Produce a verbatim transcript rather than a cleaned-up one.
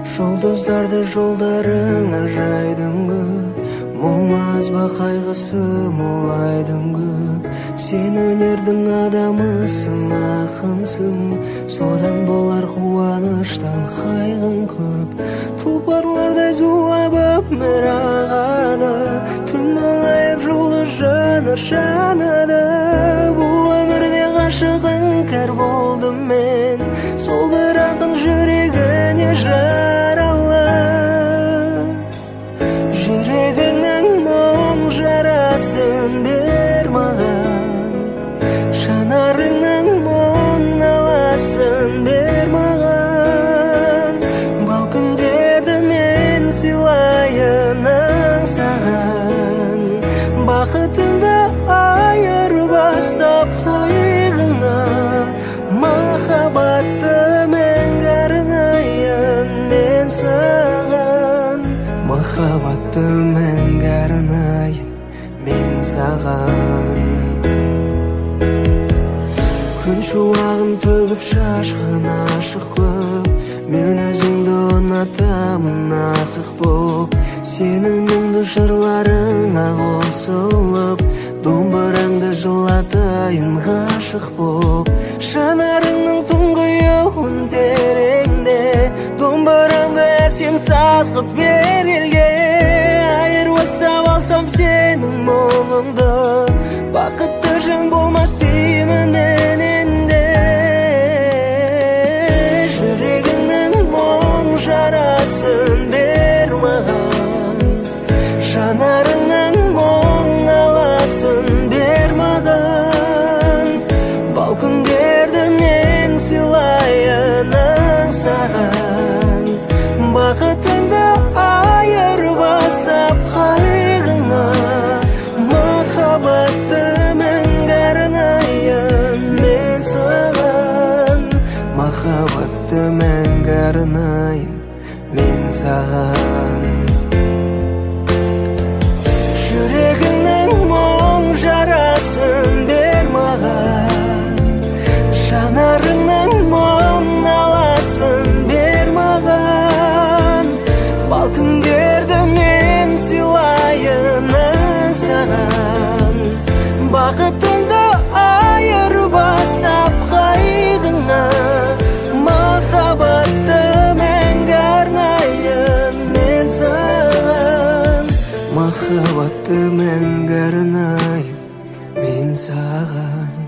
Жұлдыздарды жолдарыңа жайдың көп, мұң аз ба қайғысы молайдың көп. Сен өнердің адамысың, ақынсың, содан болар қуаныштан қайғың көп. Тұлпарлардай зулап өмір ағады, түн молайып жұлдыз жанар жанады. Бұл өмірде ғашығың кәр болдым мен, сол бір ақын жүрегіне жаралы. Жүрегіңнің мұң жарасын бер маған, жанарыңның мұң наласын бер маған. Бал күндерді мен сыйлайын аңсаған, бақытымды айырбастап қайғыңа. Махаббатты мәңгі арнайын мен саған, махаббатты мәңгі арнайын мен саған. Күн шуағын төгіп шашқан ашық көп, мен өзіңді ұнатамын асық боп. Сенің мұңды жырларыңа қосылып, домбыраңды жылатайын ғашық боп. Жанарыңның тұңғиығын тереңде, домбыраңды әсем саз қып бер елге. Айырбастап алсам сенің мұңыңды, бақытты жан болмас деймін мен енді. Жүрегіңнің мұң жарасын бер маған, жанарыңның мұң наласын бер маған. Бал күндерді мен сыйлайын аңсаған, бақытыңды айырбастап қайғыңа. Махаббатты мәңгі арнайын мен саған, махаббатты мәңгі арнайын мен саған. Жүрегіңнің мұң жарасын бер маған, жанарыңның мұң наласын бер маған. Бал күндерді мен сыйлайын аңсаған, бақытыңды айырбастап қайғыңа. Махаббатты мәңгі арнайын мен саған, махаббатты мәңгі арнайын мен саған.